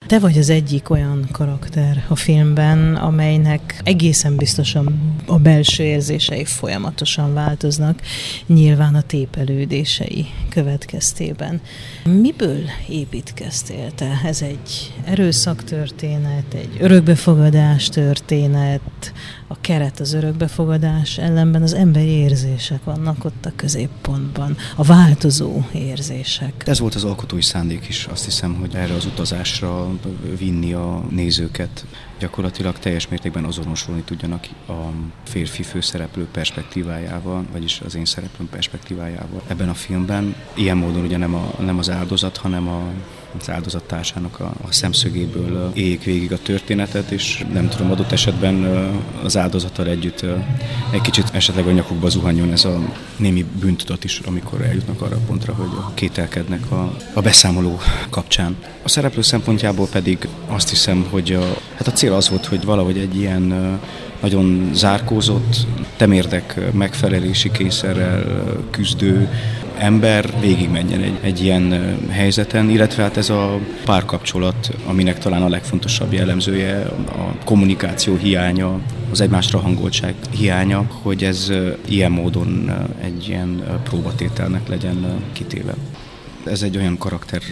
Te vagy az egyik olyan karakter a filmben, amelynek egészen biztosan a belső érzései folyamatosan változnak, nyilván a tépelődései következtében. Miből építkeztél te? Ez egy erőszaktörténet, egy örökbefogadás történet, a keret az örökbefogadás, ellenben az emberi érzések vannak ott a középpontban, a változó érzések. Ez volt az alkotói szándék is, azt hiszem, hogy erre az utazásra vinni a nézőket, gyakorlatilag teljes mértékben azonosulni tudjanak a férfi főszereplő perspektívájával, vagyis az én szereplőm perspektívájával. Ebben a filmben ilyen módon ugye nem az áldozat, hanem az áldozattársának a szemszögéből éljék végig a történetet, és nem tudom, adott esetben az áldozattal együtt egy kicsit esetleg a nyakukba zuhanjon ez a némi bűntudat is, amikor eljutnak arra a pontra, hogy kételkednek a beszámoló kapcsán. A szereplő szempontjából pedig azt hiszem, hogy a cél az volt, hogy valahogy egy ilyen nagyon zárkózott, temérdek megfelelési kényszerrel küzdő ember végigmenjen egy ilyen helyzeten, illetve hát ez a párkapcsolat, aminek talán a legfontosabb jellemzője, a kommunikáció hiánya, az egymásra hangoltság hiánya, hogy ez ilyen módon egy ilyen próbatételnek legyen kitéve. Ez egy olyan karakter,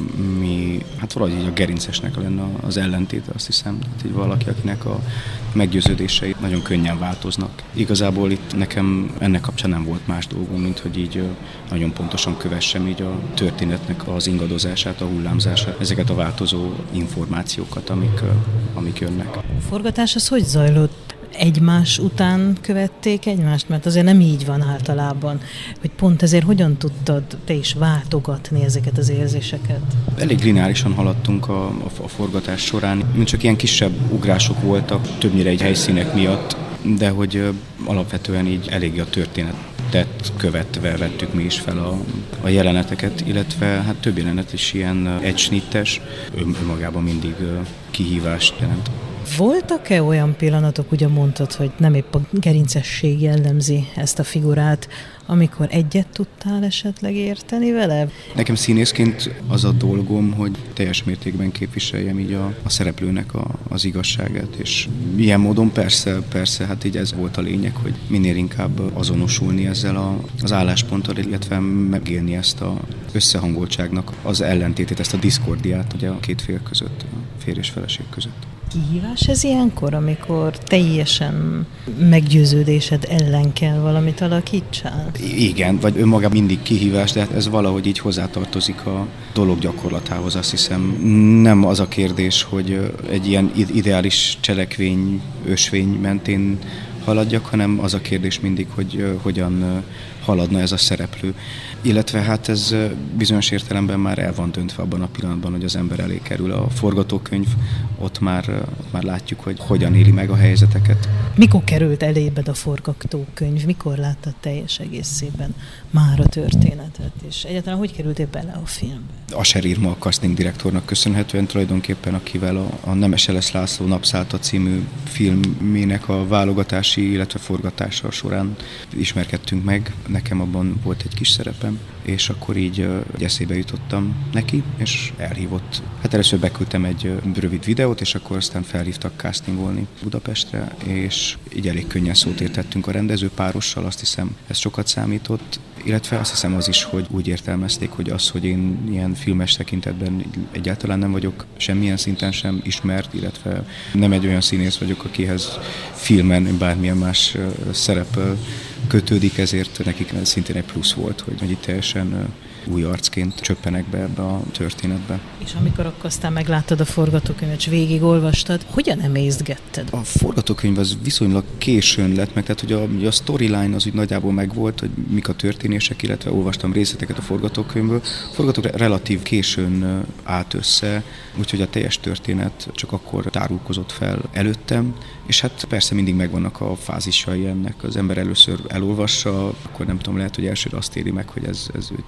ami hát valahogy így a gerincesnek lenne az ellentéte, azt hiszem. Hát így valaki, akinek a meggyőződései nagyon könnyen változnak. Igazából itt nekem ennek kapcsán nem volt más dolgom, mint hogy így nagyon pontosan kövessem így a történetnek az ingadozását, a hullámzását, ezeket a változó információkat, amik jönnek. A forgatás az hogy zajlott? Egymás után követték egymást? Mert azért nem így van általában, hogy pont ezért hogyan tudtad te is váltogatni ezeket az érzéseket? Elég lineárisan haladtunk a forgatás során, mint csak ilyen kisebb ugrások voltak, többnyire egy helyszínek miatt, de hogy alapvetően így eléggé a történetet követve vettük mi is fel a jeleneteket, illetve hát több jelenet is ilyen egysnittes, önmagában mindig kihívást jelent. Voltak-e olyan pillanatok, ugye mondtad, hogy nem épp a gerincesség jellemzi ezt a figurát, amikor egyet tudtál esetleg érteni vele? Nekem színészként az a dolgom, hogy teljes mértékben képviseljem így a szereplőnek az igazságát, és ilyen módon persze, hát így ez volt a lényeg, hogy minél inkább azonosulni ezzel az állásponttal, illetve megélni ezt a összehangoltságnak az ellentétét, ezt a diszkordiát ugye a két fél között, a férj és feleség között. Kihívás ez ilyenkor, amikor teljesen meggyőződésed ellen kell valamit alakítsál? Igen, vagy önmagában mindig kihívás, de hát ez valahogy így hozzátartozik a dolog gyakorlatához, azt hiszem. Nem az a kérdés, hogy egy ilyen ideális cselekvény, ösvény mentén haladjak, hanem az a kérdés mindig, hogy hogyan haladna ez a szereplő. Illetve hát ez bizonyos értelemben már el van döntve abban a pillanatban, hogy az ember elé kerül a forgatókönyv, ott már látjuk, hogy hogyan éli meg a helyzeteket. Mikor került elébed a forgatókönyv? Mikor láttad teljes egészében már a történetet? És egyáltalán hogy kerültél bele a filmbe? Asher Irma a casting direktornak köszönhetően tulajdonképpen, akivel a Nemes Elesz László Napszállta című filmének a válogatási, illetve forgatása során ismerkedtünk meg. Nekem abban volt egy kis szerepem, és akkor így eszébe jutottam neki, és elhívott. Hát először beküldtem egy rövid videót, és akkor aztán felhívtak castingolni Budapestre, és így elég könnyen szót értettünk a rendezőpárossal, azt hiszem ez sokat számított, illetve azt hiszem az is, hogy úgy értelmezték, hogy az, hogy én ilyen filmes tekintetben egyáltalán nem vagyok semmilyen szinten sem ismert, illetve nem egy olyan színész vagyok, akihez filmen bármilyen más szerep kötődik, ezért nekik szintén egy plusz volt, hogy itt teljesen új arcként csöppenek be ebbe a történetbe. És amikor akkor aztán megláttad a forgatókönyvet, és végigolvastad, hogyan emészgetted? A forgatókönyv az viszonylag későn lett meg, tehát hogy a storyline az úgy nagyjából megvolt, hogy mik a történések, illetve olvastam részleteket a forgatókönyvből. A forgatókönyv relatív későn állt össze, úgyhogy a teljes történet csak akkor tárulkozott fel előttem, és hát persze mindig megvannak a fázisai ennek. Az ember először elolvassa, akkor nem tudom, lehet, hogy elsőre azt éri meg, hogy ez tőlem teljesen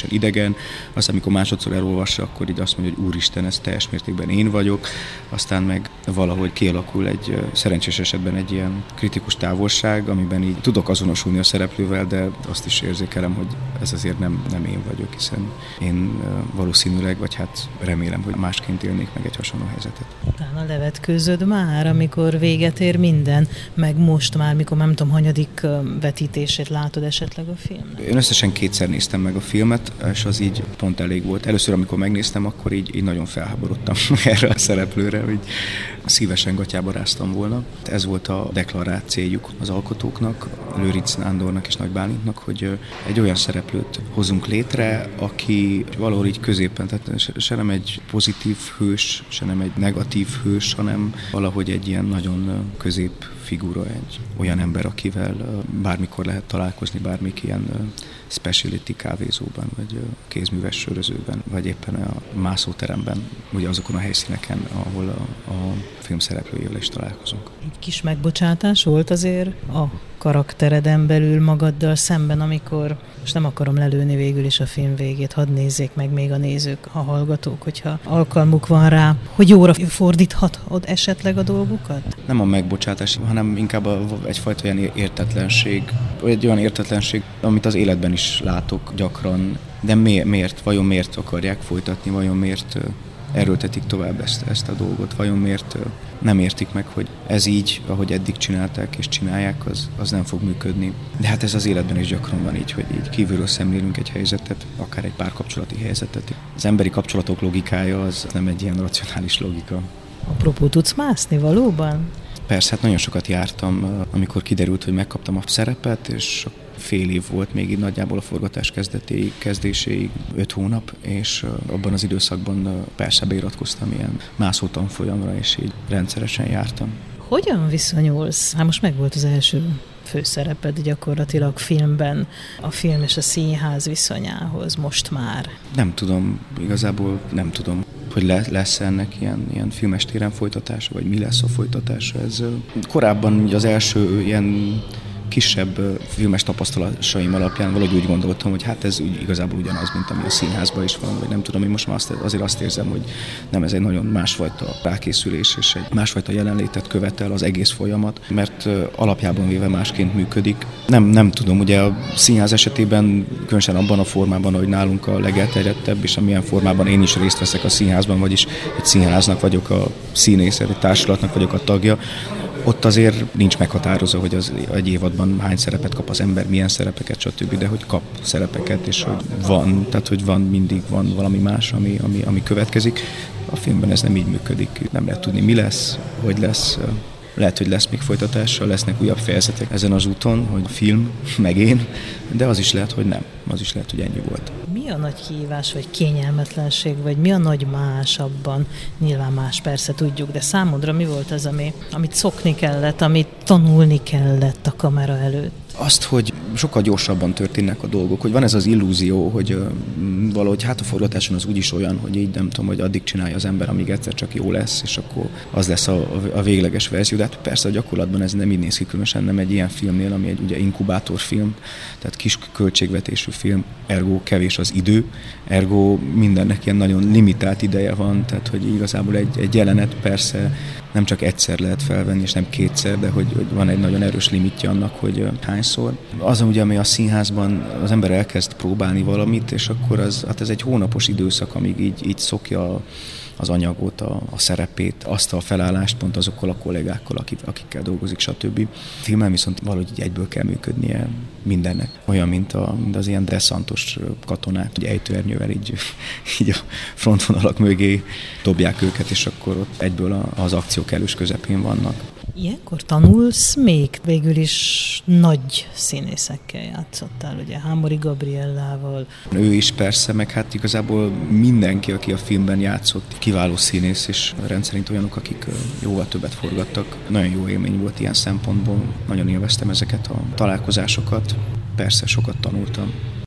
teljesen idegen, aztán amikor másodszor elolvassa, akkor így azt mondja, hogy úristen, ez teljes mértékben én vagyok, aztán meg valahogy kialakul egy szerencsés esetben egy ilyen kritikus távolság, amiben így tudok azonosulni a szereplővel, de azt is érzékelem, hogy ez azért nem én vagyok, hiszen én valószínűleg, vagy hát remélem, hogy másként élnék meg egy hasonló helyzetet. Utána levetkőzöd már, amikor véget ér minden, meg most már, mikor nem tudom, hanyadik vetítését látod esetleg a filmnek? Én összesen 2-szer néztem meg a filmet, és az így pont elég volt. Először, amikor megnéztem, akkor így nagyon felháborodtam erre a szereplőre, hogy szívesen gatyába ráztam volna. Ez volt a deklarált céljuk az alkotóknak, Lőrincz Nándornak és Nagy Bálintnak, hogy egy olyan szereplőt hozunk létre, aki valahol így középen, tehát se nem egy pozitív hős, se nem egy negatív hős, hanem valahogy egy ilyen nagyon közép figura, egy olyan ember, akivel bármikor lehet találkozni, bármik ilyen specialty kávézóban, vagy kézműves sörözőben, vagy éppen a mászóteremben, ugye azokon a helyszíneken, ahol a film szereplőjével is találkozunk. Egy kis megbocsátás volt azért a karaktereden belül magaddal szemben, amikor, most nem akarom lelőni végül is a film végét, hadd nézzék meg még a nézők, a hallgatók, hogyha alkalmuk van rá, hogy jóra fordíthatod esetleg a dolgokat? Nem a megbocsátás, hanem inkább egyfajta olyan értetlenség, vagy egy olyan értetlenség, amit az életben is látok gyakran, de miért? Vajon miért akarják folytatni? Vajon miért erőltetik tovább ezt a dolgot? Vajon miért nem értik meg, hogy ez így, ahogy eddig csinálták és csinálják, az nem fog működni. De hát ez az életben is gyakran van így, hogy így kívülről szemlélünk egy helyzetet, akár egy párkapcsolati helyzetet. Az emberi kapcsolatok logikája az nem egy ilyen racionális logika. Apropó, tudsz mászni valóban? Persze, hát nagyon sokat jártam, amikor kiderült, hogy megkaptam a szerepet, és fél év volt még így nagyjából a forgatás kezdéséig, 5 hónap, és abban az időszakban persze beiratkoztam ilyen mászó tanfolyamra, és így rendszeresen jártam. Hogyan viszonyulsz? Hát most megvolt az első főszereped gyakorlatilag filmben, a film és a színház viszonyához most már. Nem tudom, igazából nem tudom, hogy lesz ennek ilyen filmes téren folytatása, vagy mi lesz a folytatása. Ez korábban az első ilyen kisebb filmes tapasztalasaim alapján valahogy úgy gondoltam, hogy hát ez igazából ugyanaz, mint ami a színházban is van, vagy nem tudom, én most már azért azt érzem, hogy nem, ez egy nagyon másfajta rákészülés, és egy másfajta jelenlétet követel az egész folyamat, mert alapjában véve másként működik. Nem tudom, ugye a színház esetében, különösen abban a formában, hogy nálunk a legelterjedtebb, és amilyen formában én is részt veszek a színházban, vagyis egy színháznak vagyok a színésze, egy társulatnak vagyok a tagja, ott azért nincs meghatározó, hogy az egy évadban hány szerepet kap az ember, milyen szerepeket, stb., de hogy kap szerepeket, és hogy van, tehát hogy mindig van valami más, ami következik. A filmben ez nem így működik. Nem lehet tudni, mi lesz, hogy lesz. Lehet, hogy lesz még folytatása, lesznek újabb fejezetek ezen az úton, hogy film, meg én, de az is lehet, hogy nem. Az is lehet, hogy ennyi volt. Mi a nagy kihívás, vagy kényelmetlenség, vagy mi a nagy más abban? Nyilván más, persze tudjuk, de számodra mi volt az, amit szokni kellett, amit tanulni kellett a kamera előtt? Azt, hogy sokkal gyorsabban történnek a dolgok, hogy van ez az illúzió, hogy valahogy hát a forgatáson az úgyis olyan, hogy így nem tudom, hogy addig csinálja az ember, amíg egyszer csak jó lesz, és akkor az lesz a végleges verzió. De hát persze a gyakorlatban ez nem így néz ki, különösen nem egy ilyen filmnél, ami egy ugye inkubátorfilm, tehát kis költségvetésű film, ergo kevés az idő, ergo mindennek ilyen nagyon limitált ideje van, tehát hogy igazából egy jelenet persze nem csak egyszer lehet felvenni, és nem kétszer, de hogy van egy nagyon erős limitje annak, hogy hányszor. Az, ugye, ami a színházban az ember elkezd próbálni valamit, és akkor ez egy hónapos időszak, amíg így szokja az anyagot, a szerepét, azt a felállást pont azokkal a kollégákkal, akikkel dolgozik, stb. Filmen viszont valahogy így egyből kell működnie mindennek. Olyan, mint az ilyen desszantos katonák, hogy ejtőernyővel így a frontvonalak mögé dobják őket, és akkor ott egyből az akció kellős közepén vannak. Ilyenkor tanulsz még? Végül is nagy színészekkel játszottál, ugye Hámori Gabriellával. Ő is persze, meg hát igazából mindenki, aki a filmben játszott, kiváló színész, és rendszerint olyanok, akik jóval többet forgattak. Nagyon jó élmény volt ilyen szempontból, nagyon élveztem ezeket a találkozásokat, persze sokat tanultam.